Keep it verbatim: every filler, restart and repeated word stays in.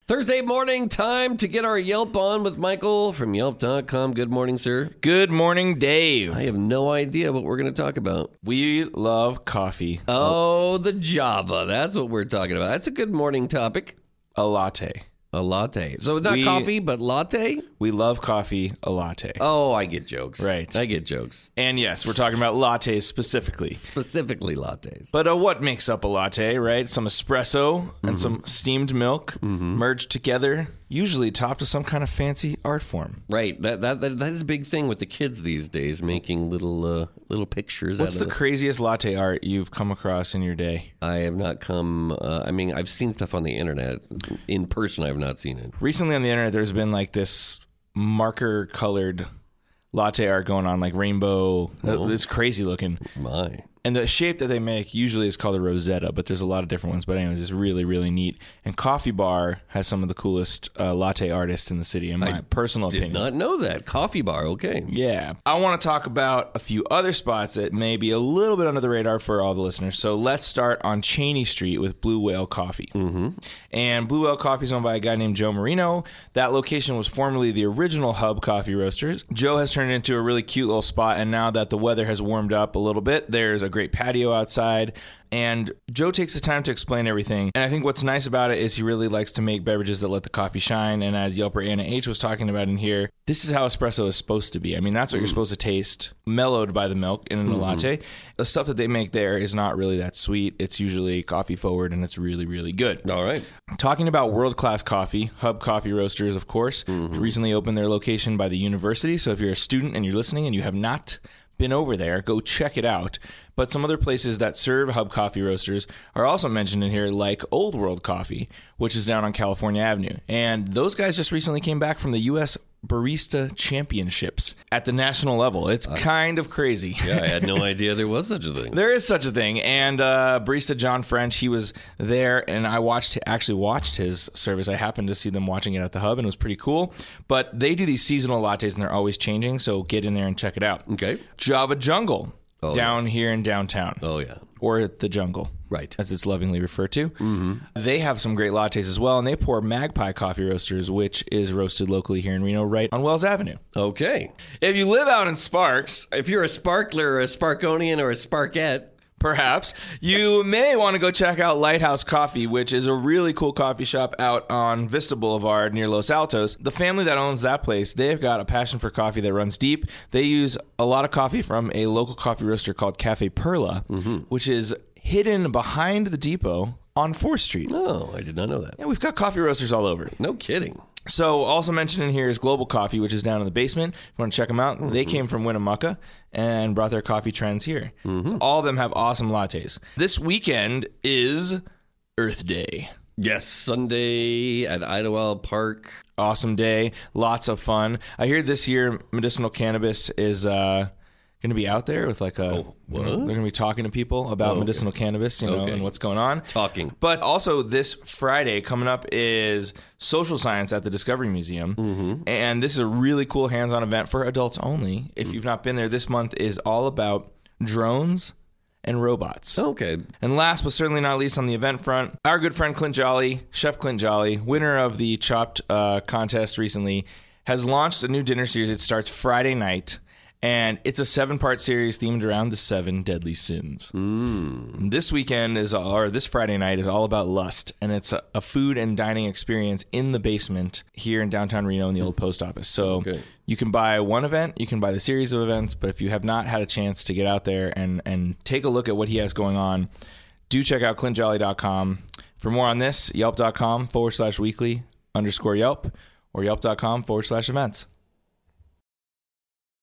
Thursday morning, time to get our Yelp on with Michael from Yelp dot com. Good morning, sir. Good morning, Dave. I have no idea what we're going to talk about. We love coffee. Oh, the Java. That's what we're talking about. That's a good morning topic. A latte. A latte. So not we, coffee, but latte? We love coffee, a latte. Oh, I get jokes. Right. I get jokes. And yes, we're talking about lattes specifically. Specifically lattes. But uh, what makes up a latte, right? Some espresso mm-hmm. and some steamed milk mm-hmm. merged together, usually topped with some kind of fancy art form. Right. That that that, that is a big thing with the kids these days, making little uh, little pictures. What's out of the it. craziest latte art you've come across in your day? I have not come, uh, I mean, I've seen stuff on the internet. In person, I have not seen it. Recently on the internet, there's been like this marker colored latte art going on, like rainbow. Oh. It's crazy looking. My. And the shape that they make usually is called a rosetta, but there's a lot of different ones. But anyways, it's really, really neat. And Coffee Bar has some of the coolest uh, latte artists in the city, in my I personal did opinion. Did not know that. Coffee Bar, okay. Yeah. I want to talk about a few other spots that may be a little bit under the radar for all the listeners. So let's start on Cheney Street with Blue Whale Coffee. Mm-hmm. And Blue Whale Coffee is owned by a guy named Joe Marino. That location was formerly the original Hub Coffee Roasters. Joe has turned it into a really cute little spot, and now that the weather has warmed up a little bit, there's a great patio outside. Outside, and Joe takes the time to explain everything. And I think what's nice about it is he really likes to make beverages that let the coffee shine. And as Yelper Anna H was talking about in here, this is how espresso is supposed to be. I mean, that's what mm. you're supposed to taste, mellowed by the milk in a mm-hmm. latte. The stuff that they make there is not really that sweet. It's usually coffee forward, and it's really, really good. All right. Talking about world-class coffee, Hub Coffee Roasters, of course, mm-hmm. recently opened their location by the university. So if you're a student and you're listening and you have not been over there, go check it out. But some other places that serve Hub Coffee Roasters are also mentioned in here, like Old World Coffee, which is down on California Avenue. And those guys just recently came back from the U S Barista Championships at the national level. It's uh, kind of crazy. Yeah, I had no idea there was such a thing. There is such a thing. And uh, barista John French, he was there, and I watched actually watched his service. I happened to see them watching it at the Hub, and it was pretty cool. But they do these seasonal lattes, and they're always changing, so get in there and check it out. Okay. Java Jungle. Oh, down yeah. here in downtown. Oh, yeah. Or the jungle. Right. As it's lovingly referred to. Mm-hmm. They have some great lattes as well, and they pour Magpie Coffee Roasters, which is roasted locally here in Reno, right on Wells Avenue. Okay. If you live out in Sparks, if you're a sparkler or a Sparkonian or a Sparkette, perhaps, you may want to go check out Lighthouse Coffee, which is a really cool coffee shop out on Vista Boulevard near Los Altos. The family that owns that place, they've got a passion for coffee that runs deep. They use a lot of coffee from a local coffee roaster called Cafe Perla, mm-hmm. which is hidden behind the depot on fourth Street. Oh, I did not know that. Yeah, we've got coffee roasters all over. No kidding. So also mentioned in here is Global Coffee, which is down in the basement. If you want to check them out, mm-hmm. they came from Winnemucca and brought their coffee trends here. Mm-hmm. All of them have awesome lattes. This weekend is Earth Day. Yes, Sunday at Idlewild Park. Awesome day. Lots of fun. I hear this year medicinal cannabis is uh, going to be out there with like a... Oh, what? They're going to be talking to people about oh, okay. medicinal cannabis, you know, okay. and what's going on. Talking. But also this Friday coming up is Social Science at the Discovery Museum. Mm-hmm. And this is a really cool hands-on event for adults only. If you've not been there, this month is all about drones and robots. Okay. And last but certainly not least on the event front, our good friend Clint Jolly, Chef Clint Jolly, winner of the Chopped uh, contest recently, has launched a new dinner series. It starts Friday night. And it's a seven-part series themed around the seven deadly sins. Mm. This weekend is, or this Friday night is all about lust, and it's a, a food and dining experience in the basement here in downtown Reno in the old post office. So okay. you can buy one event, you can buy the series of events, but if you have not had a chance to get out there and, and take a look at what he has going on, do check out clint jolly dot com. For more on this, yelp dot com forward slash weekly underscore Yelp or yelp dot com forward slash events.